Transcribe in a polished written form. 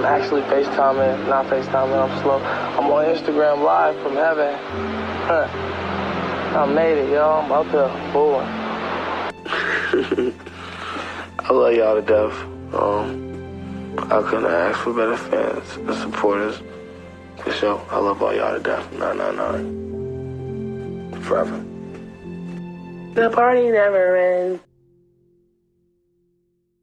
I'm actually FaceTiming, not FaceTiming, I'm slow. I'm on Instagram Live from heaven. Huh. I made it, yo. I'm up here, boy. I love y'all to death. I couldn't ask for better fans and supporters. For sure, I love all y'all to death. 999. Forever. The party never ends.